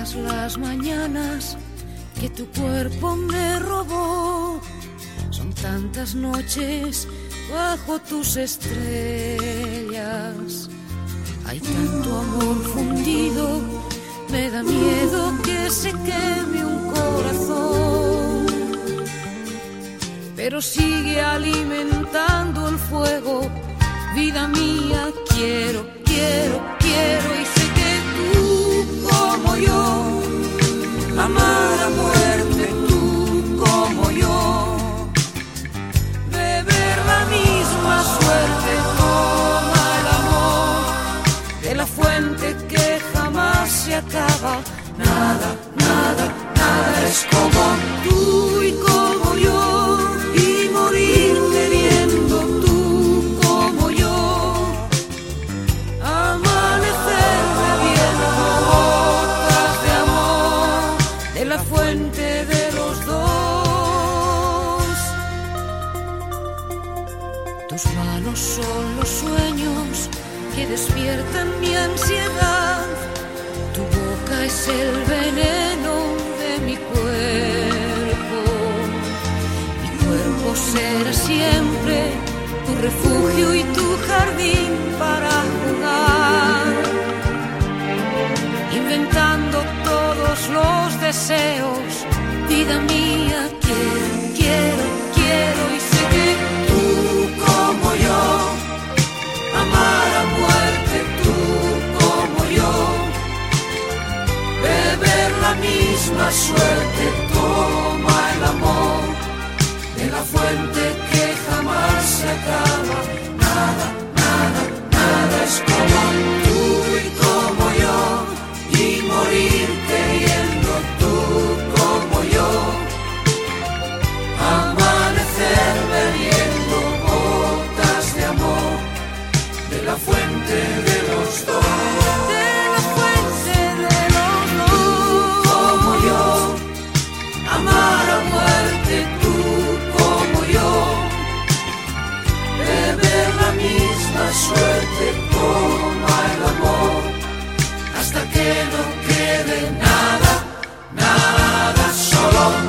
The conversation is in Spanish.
todas las mañanas que tu cuerpo me robó. Son tantas noches bajo tus estrellas. Hay tanto amor fundido, me da miedo que se queme un corazón. Pero sigue alimentando el fuego, vida mía, quiero, quiero, quiero. Y sé que tú, como yo, amar a muerte, tú como yo, beber la misma suerte, toma el amor de la fuente que jamás se acaba. Nada, nada, nada es como tú y como yo, y morir queriendo tú como yo, amanecer bebiendo gotas de amor de la fuente de los dos. Tus manos son los sueños que despiertan mi ansiedad. Tu boca es el veneno de mi cuerpo. Mi cuerpo será siempre tu refugio y tu jardín para jugar, inventando todos los deseos. Vida mía, quiero, quiero, quiero. Y sé que tú como yo, amar a muerte, tú como yo, beber la misma suerte, toma el amor de la fuente que jamás se acaba. Nada, nada, nada es como tú y como yo, y morir queriendo tú como yo, amanecer bebiendo gotas de amor de la fuente de los dos. Amar a muerte, tú como yo, beber la misma suerte, toma el amor, hasta que no quede nada, nada, solo